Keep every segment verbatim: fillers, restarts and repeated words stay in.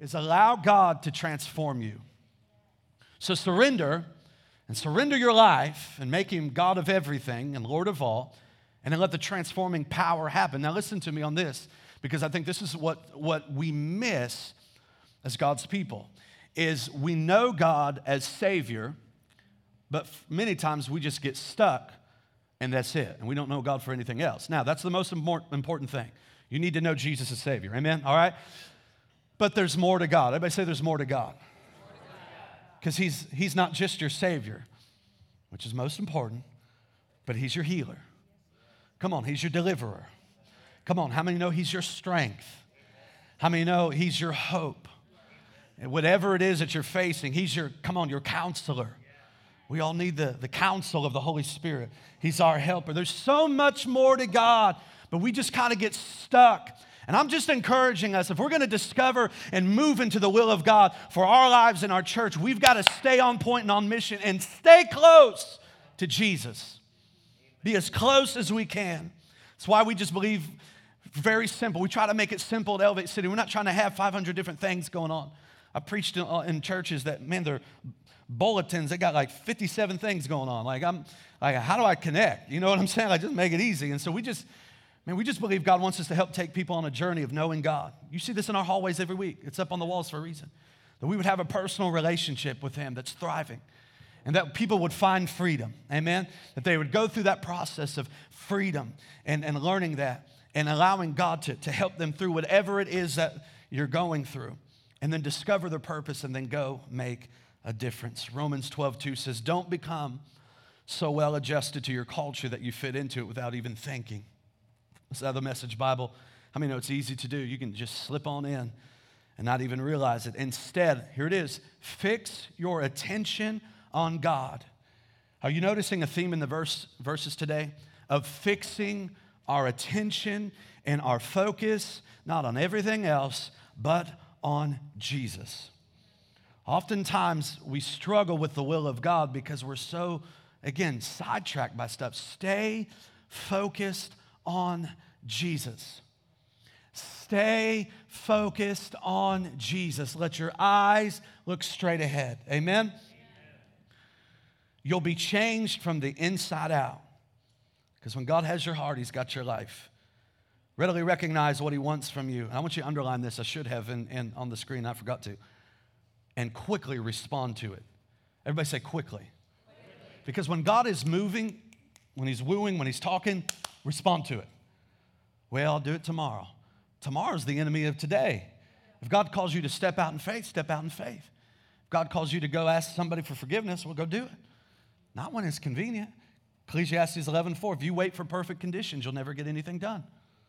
is allow God to transform you. So surrender, and surrender your life, and make him God of everything and Lord of all, and then let the transforming power happen. Now listen to me on this, because I think this is what, what we miss as God's people, is we know God as Savior, but many times we just get stuck, and that's it, and we don't know God for anything else. Now, that's the most important thing. You need to know Jesus as Savior, amen? All right? But there's more to God. Everybody say there's more to God. Because he's, he's not just your Savior, which is most important, but he's your healer. Come on, he's your deliverer. Come on, how many know he's your strength? How many know he's your hope? And whatever it is that you're facing, he's your, come on, your counselor. We all need the, the counsel of the Holy Spirit. He's our helper. There's so much more to God, but we just kind of get stuck. And I'm just encouraging us, if we're going to discover and move into the will of God for our lives and our church, we've got to stay on point and on mission and stay close to Jesus. Be as close as we can. That's why we just believe very simple. We try to make it simple at Elevate City. We're not trying to have five hundred different things going on. I preached in, in churches that, man, they're bulletins. They got like fifty-seven things going on. Like, I'm like, how do I connect? You know what I'm saying? Like, just make it easy. And so we just, man, we just believe God wants us to help take people on a journey of knowing God. You see this in our hallways every week. It's up on the walls for a reason. That we would have a personal relationship with him that's thriving. And that people would find freedom, amen? That they would go through that process of freedom and, and learning that and allowing God to, to help them through whatever it is that you're going through. And then discover their purpose and then go make a difference. Romans twelve two says, don't become so well adjusted to your culture that you fit into it without even thinking. That's out of the Message Bible. I mean, it's easy to do. You can just slip on in and not even realize it. Instead, here it is, fix your attention on God. Are you noticing a theme in the verse verses today of fixing our attention and our focus, not on everything else, but on Jesus? Oftentimes, we struggle with the will of God because we're so, again, sidetracked by stuff. Stay focused on Jesus. Stay focused on Jesus. Let your eyes look straight ahead. Amen? You'll be changed from the inside out. Because when God has your heart, he's got your life. Readily recognize what he wants from you. And I want you to underline this. I should have in, in, on the screen. I forgot to. And quickly respond to it. Everybody say quickly. Because when God is moving, when he's wooing, when he's talking, respond to it. Well, I'll do it tomorrow. Tomorrow's the enemy of today. If God calls you to step out in faith, step out in faith. If God calls you to go ask somebody for forgiveness, well, go do it. Not when it's convenient. Ecclesiastes eleven four, if you wait for perfect conditions, you'll never get anything done.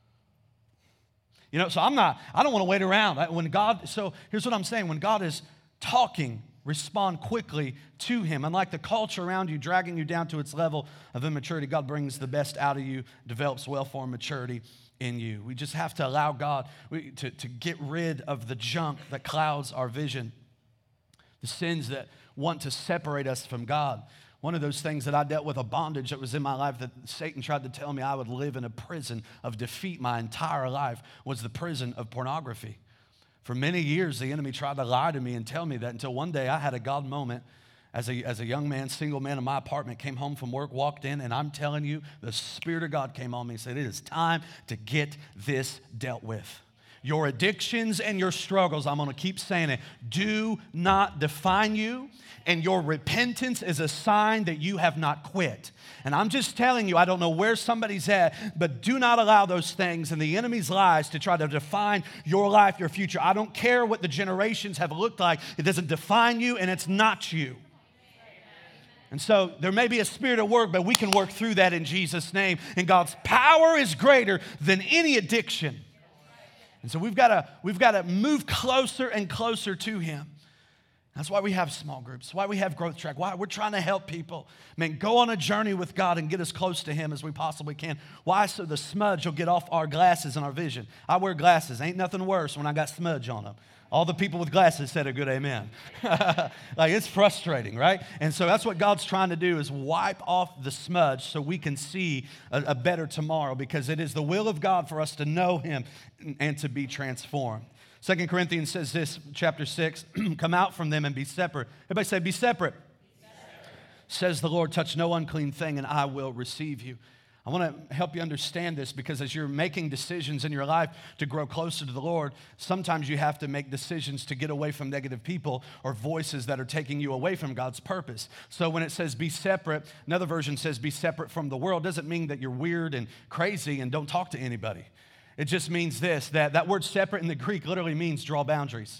You know, so I'm not, I don't want to wait around. When God, so here's what I'm saying. When God is talking, respond quickly to him. Unlike the culture around you dragging you down to its level of immaturity, God brings the best out of you, develops well-formed maturity in you. We just have to allow God to, to get rid of the junk that clouds our vision, the sins that want to separate us from God. One of those things that I dealt with, a bondage that was in my life that Satan tried to tell me I would live in a prison of defeat my entire life, was the prison of pornography. For many years, the enemy tried to lie to me and tell me that, until one day I had a God moment as a, as a young man, single man in my apartment, came home from work, walked in, and I'm telling you, the Spirit of God came on me and said, it is time to get this dealt with. Your addictions and your struggles, I'm going to keep saying it, do not define you, and your repentance is a sign that you have not quit. And I'm just telling you, I don't know where somebody's at, but do not allow those things and the enemy's lies to try to define your life, your future. I don't care what the generations have looked like. It doesn't define you, and it's not you. And so there may be a spirit at work, but we can work through that in Jesus' name. And God's power is greater than any addiction. And so we've got to we've got to move closer and closer to him. That's why we have small groups, why we have Growth Track, why we're trying to help people. Man, go on a journey with God and get as close to him as we possibly can. Why? So the smudge will get off our glasses and our vision. I wear glasses. Ain't nothing worse when I got smudge on them. All the people with glasses said a good amen. Like, it's frustrating, right? And so that's what God's trying to do, is wipe off the smudge so we can see a, a better tomorrow, because it is the will of God for us to know him and to be transformed. Second Corinthians says this, chapter six, come out from them and be separate. Everybody say, be separate. Be separate. Says the Lord, touch no unclean thing and I will receive you. I want to help you understand this because as you're making decisions in your life to grow closer to the Lord, sometimes you have to make decisions to get away from negative people or voices that are taking you away from God's purpose. So when it says be separate, another version says be separate from the world, doesn't mean that you're weird and crazy and don't talk to anybody. It just means this, that that word separate in the Greek literally means draw boundaries.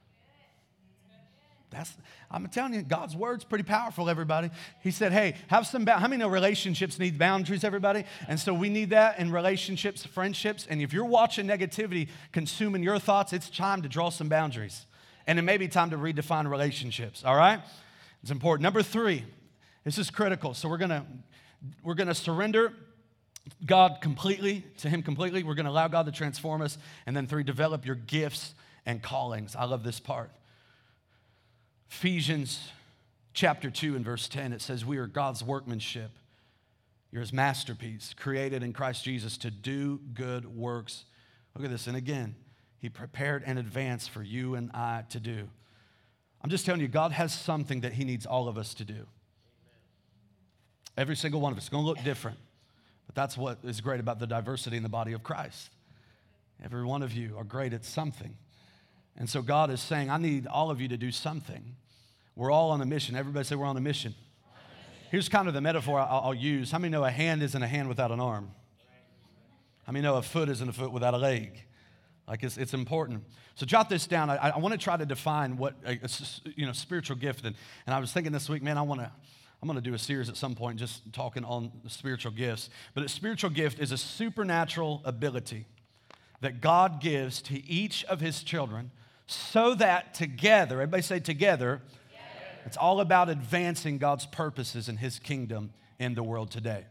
That's, I'm telling you, God's word's pretty powerful, everybody. He said, hey, have some, ba- how many know relationships need boundaries, everybody? And so we need that in relationships, friendships. And if you're watching negativity consuming your thoughts, it's time to draw some boundaries. And it may be time to redefine relationships, all right? It's important. Number three, this is critical. So we're going to we're going to surrender God completely, to him completely. We're going to allow God to transform us. And then three, develop your gifts and callings. I love this part. Ephesians chapter two and verse ten, it says, we are God's workmanship. You're his masterpiece, created in Christ Jesus to do good works. Look at this. And again, he prepared in advance for you and I to do. I'm just telling you, God has something that he needs all of us to do. Every single one of us. It's going to look different. But that's what is great about the diversity in the body of Christ. Every one of you are great at something. And so God is saying, I need all of you to do something. We're all on a mission. Everybody say we're on a mission. Here's kind of the metaphor I'll, I'll use. How many know a hand isn't a hand without an arm? How many know a foot isn't a foot without a leg? Like it's, it's important. So jot this down. I, I want to try to define what a, a you know spiritual gift. And, and I was thinking this week, man, I want to I'm going to do a series at some point just talking on spiritual gifts. But a spiritual gift is a supernatural ability that God gives to each of his children so that together, everybody say together, together, it's all about advancing God's purposes in his kingdom in the world today.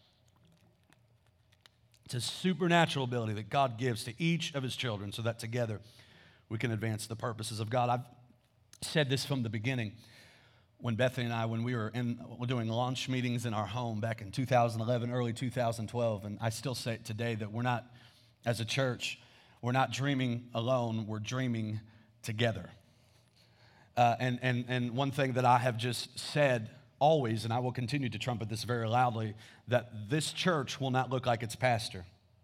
It's a supernatural ability that God gives to each of his children so that together we can advance the purposes of God. I've said this from the beginning. When Bethany and I, when we were in, we're doing launch meetings in our home back in two thousand eleven, early two thousand twelve, and I still say it today that we're not, as a church, we're not dreaming alone, we're dreaming together. Uh, and, and, and one thing that I have just said always, and I will continue to trumpet this very loudly, that this church will not look like its pastor.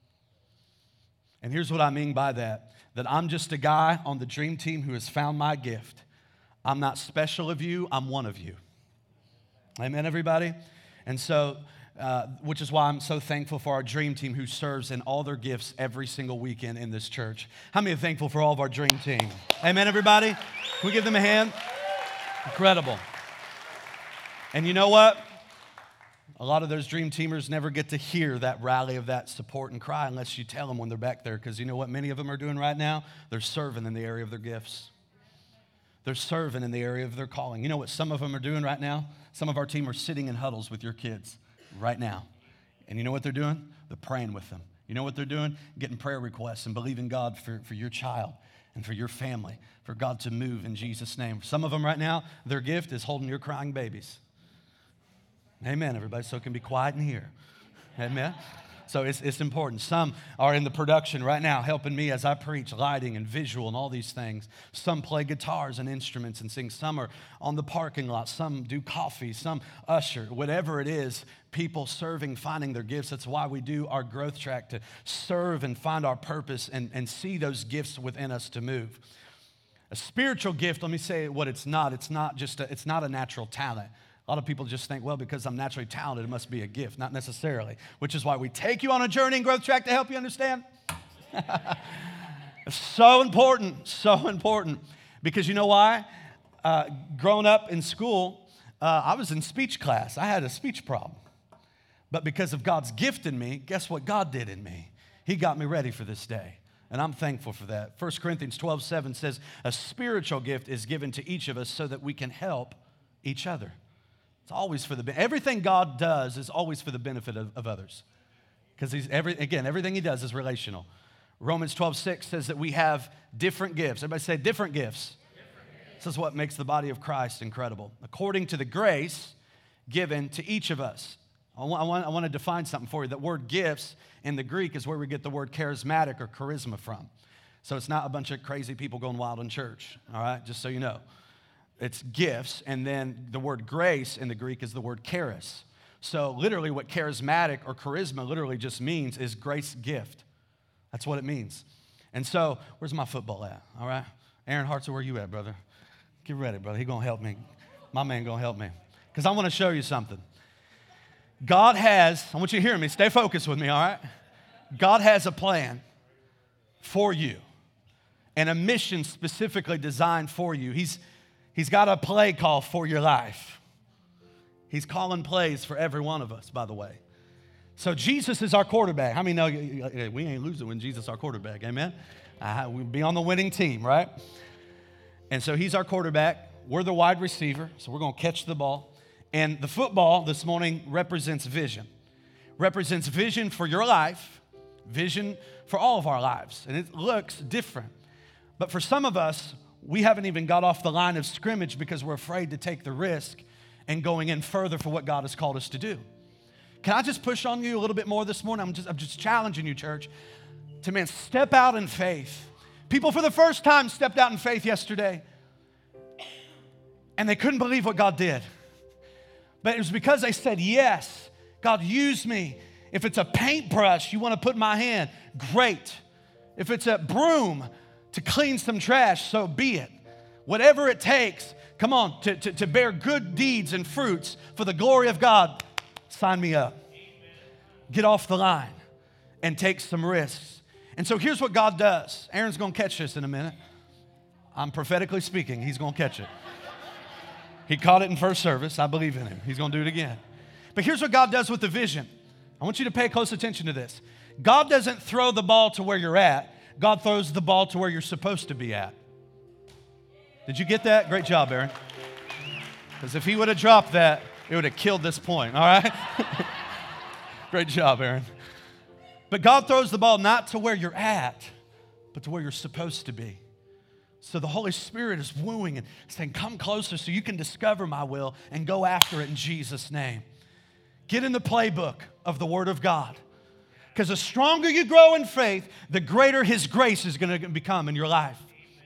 And here's what I mean by that, that I'm just a guy on the dream team who has found my gift. I'm not special of you, I'm one of you. Amen, everybody? And so, uh, which is why I'm so thankful for our dream team who serves in all their gifts every single weekend in this church. How many are thankful for all of our dream team? Amen, everybody? Can we give them a hand? Incredible. And you know what? A lot of those dream teamers never get to hear that rally of that support and cry unless you tell them when they're back there, because you know what many of them are doing right now? They're serving in the area of their gifts. They're serving in the area of their calling. You know what some of them are doing right now? Some of our team are sitting in huddles with your kids right now. And you know what they're doing? They're praying with them. You know what they're doing? Getting prayer requests and believing God for, for your child and for your family, for God to move in Jesus' name. Some of them right now, their gift is holding your crying babies. Amen, everybody. So it can be quiet in here. Amen. So it's, it's important. Some are in the production right now helping me as I preach, lighting and visual and all these things. Some play guitars and instruments and sing. Some are on the parking lot. Some do coffee. Some usher. Whatever it is, people serving, finding their gifts. That's why we do our growth track, to serve and find our purpose and, and see those gifts within us to move. A spiritual gift, let me say what it's not. It's not just a, it's not a natural talent. A lot of people just think, well, because I'm naturally talented, it must be a gift. Not necessarily, which is why we take you on a journey in growth track to help you understand. It's so important, so important. Because you know why? Uh, growing up in school, uh, I was in speech class. I had a speech problem. But because of God's gift in me, guess what God did in me? He got me ready for this day. And I'm thankful for that. First Corinthians twelve seven says, a spiritual gift is given to each of us so that we can help each other. It's always for the, everything God does is always for the benefit of, of others. Because he's every, again, everything he does is relational. Romans twelve six says that we have different gifts. Everybody say different gifts. Different gifts. This is what makes the body of Christ incredible. According to the grace given to each of us. I want, I want, I want to define something for you. That word gifts in the Greek is where we get the word charismatic or charisma from. So it's not a bunch of crazy people going wild in church, all right, just so you know. It's gifts, and then the word grace in the Greek is the word charis. So literally what charismatic or charisma literally just means is grace gift. That's what it means. And so, where's my football at, all right? Aaron Hartzer, where you at, brother? Get ready, brother. He gonna help me. My man gonna help me. Because I want to show you something. God has, I want you to hear me, stay focused with me, all right? God has a plan for you and a mission specifically designed for you. He's, he's got a play call for your life. He's calling plays for every one of us, by the way. So Jesus is our quarterback. How many know we ain't losing when Jesus is our quarterback, amen? Uh, we'll be on the winning team, right? And so he's our quarterback. We're the wide receiver, so we're going to catch the ball. And the football this morning represents vision. Represents vision for your life, vision for all of our lives. And it looks different. But for some of us, we haven't even got off the line of scrimmage because we're afraid to take the risk and going in further for what God has called us to do. Can I just push on you a little bit more this morning? I'm just, I'm just challenging you, church, to, man, step out in faith. People for the first time stepped out in faith yesterday, and they couldn't believe what God did. But it was because they said, yes, God, use me. If it's a paintbrush you want to put in my hand, great. If it's a broom to clean some trash, so be it. Whatever it takes, come on, to, to, to bear good deeds and fruits for the glory of God, sign me up. Get off the line and take some risks. And so here's what God does. Aaron's going to catch this in a minute. I'm prophetically speaking. He's going to catch it. He caught it in first service. I believe in him. He's going to do it again. But here's what God does with the vision. I want you to pay close attention to this. God doesn't throw the ball to where you're at. God throws the ball to where you're supposed to be at. Did you get that? Great job, Aaron. Because if he would have dropped that, it would have killed this point, all right? Great job, Aaron. But God throws the ball not to where you're at, but to where you're supposed to be. So the Holy Spirit is wooing and saying, come closer so you can discover my will and go after it in Jesus' name. Get in the playbook of the Word of God. Because the stronger you grow in faith, the greater His grace is going to become in your life.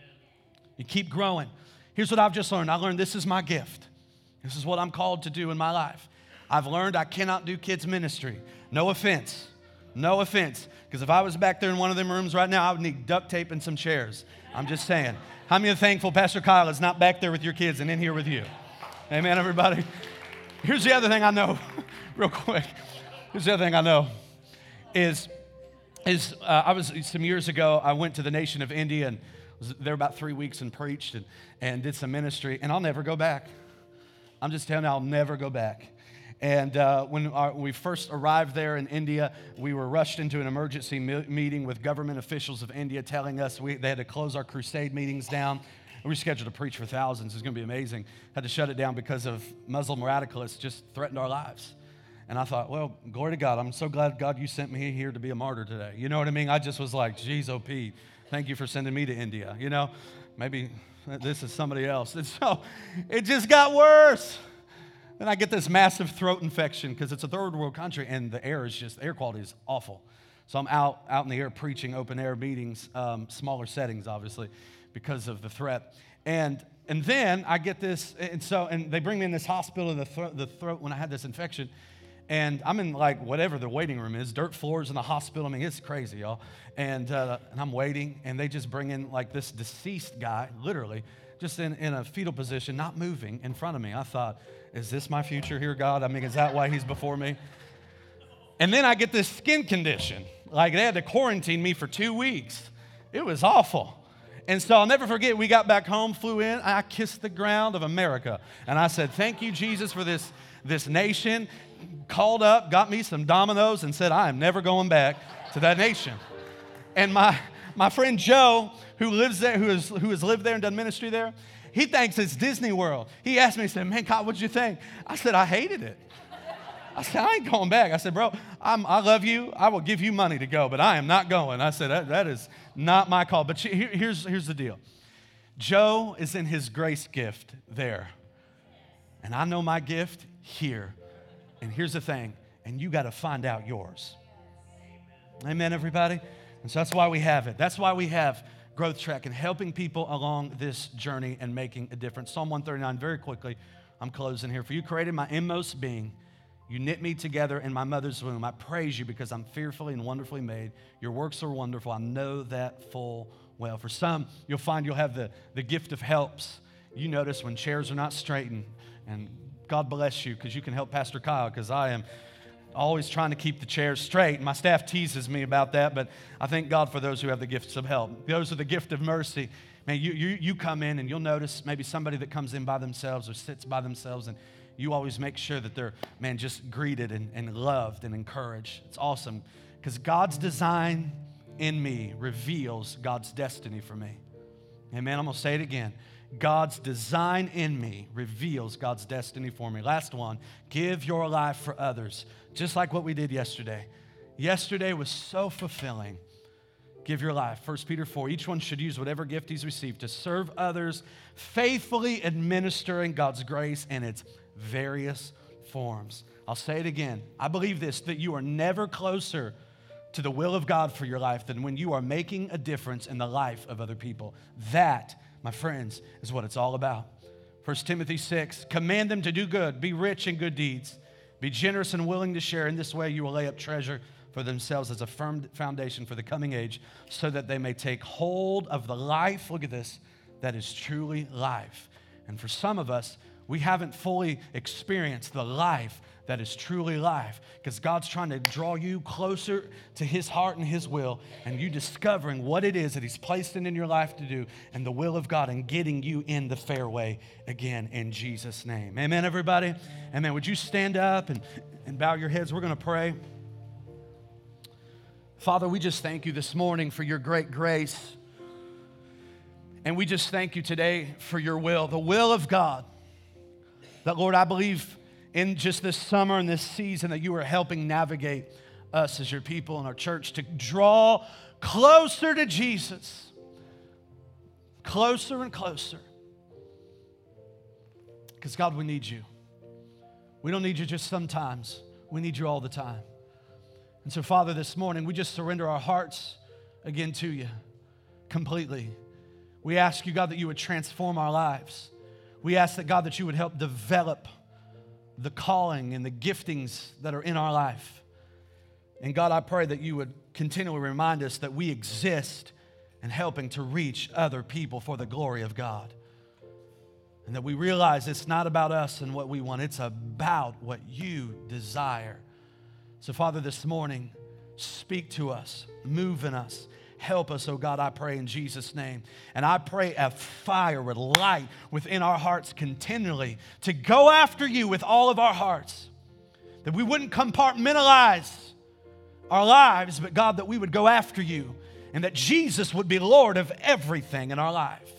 You keep growing. Here's what I've just learned. I learned this is my gift. This is what I'm called to do in my life. I've learned I cannot do kids ministry. No offense. No offense. Because if I was back there in one of them rooms right now, I would need duct tape and some chairs. I'm just saying. How many are thankful Pastor Kyle is not back there with your kids and in here with you? Amen, everybody? Here's the other thing I know, real quick. Here's the other thing I know is, is uh, I was, some years ago, I went to the nation of India and was there about three weeks and preached and, and did some ministry, and I'll never go back. I'm just telling you, I'll never go back. And uh, when our, we first arrived there in India, we were rushed into an emergency me- meeting with government officials of India telling us we, they had to close our crusade meetings down. We were scheduled to preach for thousands. It's going to be amazing. Had to shut it down because of Muslim radicalists just threatened our lives. And I thought, well, glory to God. I'm so glad, God, you sent me here to be a martyr today. You know what I mean? I just was like, geez, oh, Pete, thank you for sending me to India. You know, maybe this is somebody else. And so it just got worse. Then I get this massive throat infection because it's a third world country and the air is just, the air quality is awful. So I'm out, out in the air preaching open air meetings, um, smaller settings, obviously, because of the threat. And and then I get this, and so, and they bring me in this hospital in the, thro- the throat when I had this infection. And I'm in like whatever the waiting room is, dirt floors in the hospital. I mean, it's crazy, y'all. And, uh, and I'm waiting, and they just bring in like this deceased guy, literally, just in, in a fetal position, not moving in front of me. I thought, is this my future here, God? I mean, is that why he's before me? And then I get this skin condition. Like they had to quarantine me for two weeks. It was awful. And so I'll never forget, we got back home, flew in, I kissed the ground of America. And I said, thank you, Jesus, for this, this nation. Called up, got me some Domino's and said, I am never going back to that nation. And my, my friend Joe, who lives there, who, is, who has lived there and done ministry there, he thinks it's Disney World. He asked me, he said, man, God, what'd you think? I said, I hated it. I said, I ain't going back. I said, bro, I'm, I love you. I will give you money to go, but I am not going. I said, that, that is not my call. But here, here's, here's the deal. Joe is in his grace gift there. And I know my gift here. And here's the thing. And you got to find out yours. Amen, everybody? And so that's why we have it. That's why we have Growth Track and helping people along this journey and making a difference. Psalm one thirty-nine, very quickly, I'm closing here. For you created my inmost being. You knit me together in my mother's womb. I praise you because I'm fearfully and wonderfully made. Your works are wonderful. I know that full well. For some, you'll find you'll have the, the gift of helps. You notice when chairs are not straightened, and God bless you because you can help Pastor Kyle, because I am always trying to keep the chairs straight. My staff teases me about that, but I thank God for those who have the gifts of help. Those are the gift of mercy. Man, you, you, you come in and you'll notice maybe somebody that comes in by themselves or sits by themselves, and you always make sure that they're, man, just greeted and, and loved and encouraged. It's awesome because God's design in me reveals God's destiny for me. Amen. I'm going to say it again. God's design in me reveals God's destiny for me. Last one, give your life for others. Just like what we did yesterday. Yesterday was so fulfilling. Give your life. First Peter four, each one should use whatever gift he's received to serve others, faithfully administering God's grace in its various forms. I'll say it again. I believe this, that you are never closer to the will of God for your life than when you are making a difference in the life of other people. That, my friends, is what it's all about. First Timothy six, command them to do good, be rich in good deeds, be generous and willing to share. In this way you will lay up treasure for themselves as a firm foundation for the coming age, so that they may take hold of the life, look at this, that is truly life. And for some of us, we haven't fully experienced the life that is truly life, because God's trying to draw you closer to His heart and His will, and you discovering what it is that He's placed in your life to do and the will of God, and getting you in the fairway again in Jesus' name. Amen, everybody? Amen. Would you stand up and, and bow your heads? We're going to pray. Father, we just thank you this morning for your great grace, and we just thank you today for your will, the will of God. That, Lord, I believe in just this summer and this season that you are helping navigate us as your people and our church to draw closer to Jesus. Closer and closer. Because, God, we need you. We don't need you just sometimes. We need you all the time. And so, Father, this morning, we just surrender our hearts again to you completely. We ask you, God, that you would transform our lives. We ask that, God, that you would help develop the calling and the giftings that are in our life. And God, I pray that you would continually remind us that we exist in helping to reach other people for the glory of God. And that we realize it's not about us and what we want, it's about what you desire. So, Father, this morning, speak to us, move in us. Help us, oh God, I pray in Jesus' name. And I pray a fire, a light within our hearts continually to go after you with all of our hearts. That we wouldn't compartmentalize our lives, but God, that we would go after you, and that Jesus would be Lord of everything in our life.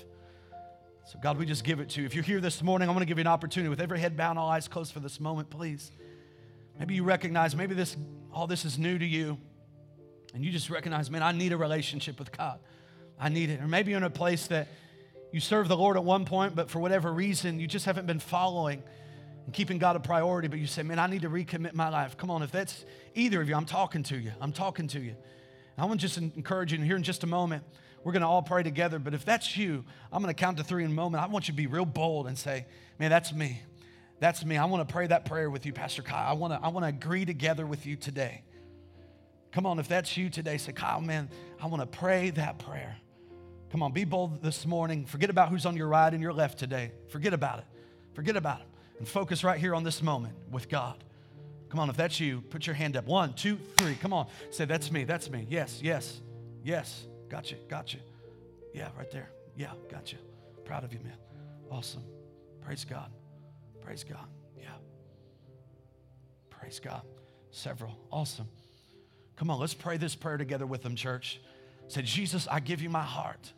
So God, we just give it to you. If you're here this morning, I'm going to give you an opportunity with every head bowed and all eyes closed for this moment, please. Maybe you recognize, maybe this all this is new to you. And you just recognize, man, I need a relationship with God. I need it. Or maybe you're in a place that you served the Lord at one point, but for whatever reason, you just haven't been following and keeping God a priority. But you say, man, I need to recommit my life. Come on, if that's either of you, I'm talking to you. I'm talking to you. And I want to just encourage you, and here in just a moment, we're going to all pray together. But if that's you, I'm going to count to three in a moment. I want you to be real bold and say, man, that's me. That's me. I want to pray that prayer with you, Pastor Kyle. I want to, I want to agree together with you today. Come on, if that's you today, say, Kyle, man, I want to pray that prayer. Come on, be bold this morning. Forget about who's on your right and your left today. Forget about it. Forget about it. And focus right here on this moment with God. Come on, if that's you, put your hand up. One, two, three. Come on. Say, that's me. That's me. Yes, yes, yes. Gotcha, gotcha. Yeah, right there. Yeah, gotcha. Proud of you, man. Awesome. Praise God. Praise God. Yeah. Praise God. Several. Awesome. Come on, let's pray this prayer together with them, church. Say, Jesus, I give you my heart.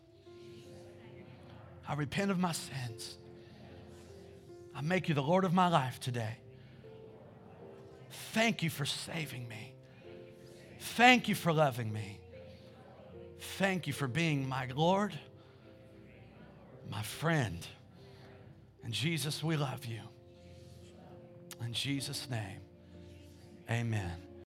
I repent of my sins. I make you the Lord of my life today. Thank you for saving me. Thank you for loving me. Thank you for being my Lord, my friend. And Jesus, we love you. In Jesus' name, amen.